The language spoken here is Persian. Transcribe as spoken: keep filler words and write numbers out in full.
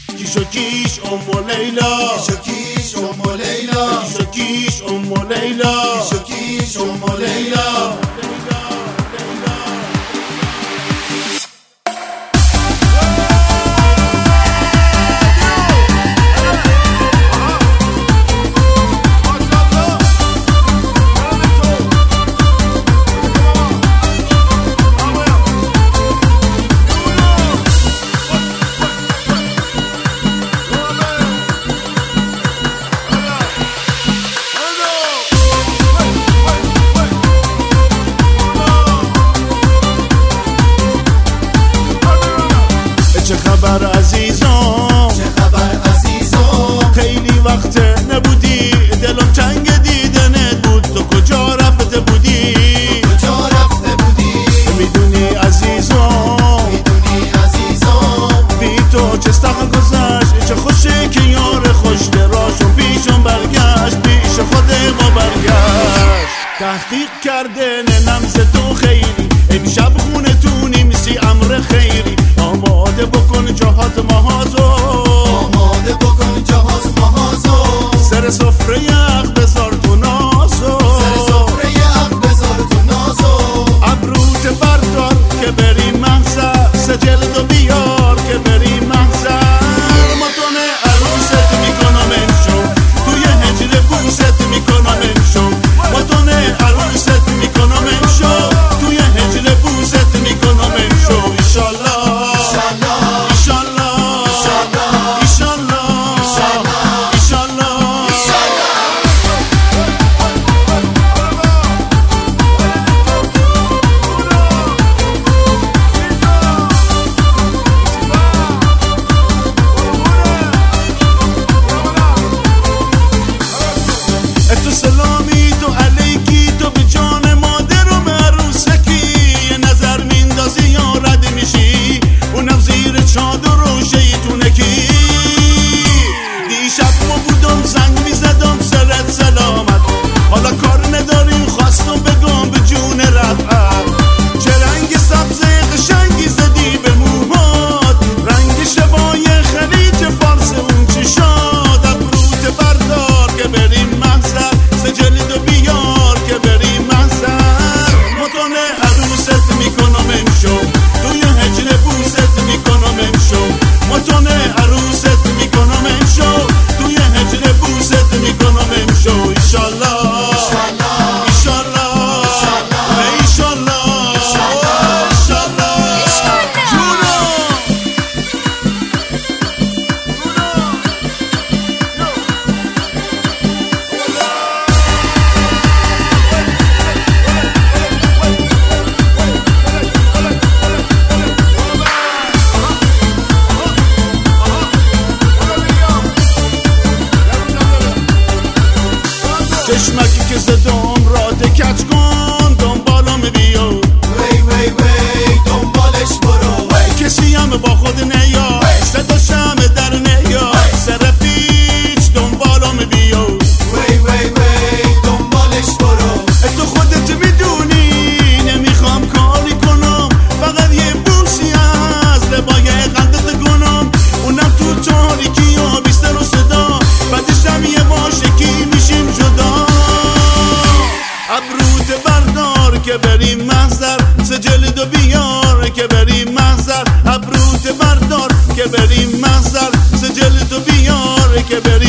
کیشو کیش ام لیلا، کیشو کیش ام لیلا، کیشو کیش ام لیلا، کیشو کیش ام لیلا. چه خبر عزیزم، چه خبر عزیزم، خیلی وقت نبودی، دلم تنگ دیدنت بود. تو کجا رفته بودی؟ کجا رفته بودی؟ میدونی عزیزم، میدونی عزیزم، بی تو چه سخت گذشت. چه خوشه که یار خوش دراشون پیشم برگشت، پیش خود ما برگشت. تحقیق کرده نمز تو خیلی، امشب خونه تو نیمسی امر خیری. آماده بکن جهاز مهازو، آماده بکن جهاز مهازو، سر سفره یخ بذار تو نازو، سر سفره یخ بذار تو نازو. ابروت بردار که بری محضر، سجل دو بیار که بری محضر. ماتون عروست میکنم انشو، توی هجر بوست میکنم انشو. ماتون عروست میکنم انشو، توی هجر بوست میکنم انشو. ایشالله تو سلامی تو علیکی، تو به جان مادر و معروسکی. یه نظر میندازی یا رد میشی، اونم زیر چادر و شیطونکی. دیشب ما بودم زنگ میزدم سرت سلامت، حالا کار نداریم خواستم بگم به جون رفعت. چه رنگ سبز قشنگی زدی به موهات، رنگ شبای خلیج فارس اون چشات. ابروت بردار که بریم محضر، سجلید و بیار که بریم محضر. متون عروست میکنم امشو، توی هجر بوست میکنم امشو. متون عروست میکنم امشو، توی هجر بوست میکنم امشو. ایشالله چشمکی که زدم را دکت کن، دنبالم بیا. وی وی وی دنبالش برو، وی کسی هم با خود نیا، صدا شمع در نیا. سر پیچ دنبالم بیا. وی وی وی دنبالش برو. تو خودت میدونی نمیخوام کاری کنم، فقط یه بوسی از لبای قلبت کنم. اونم تو تاریکی و بیستر و صدا، بعدش هم یه واشکی میشیم جدا. ابروت بردار که بریم محضر، سجل دو بیار که بریم محضر. ابروت بردار که بریم محضر، سجل دو بیار که بریم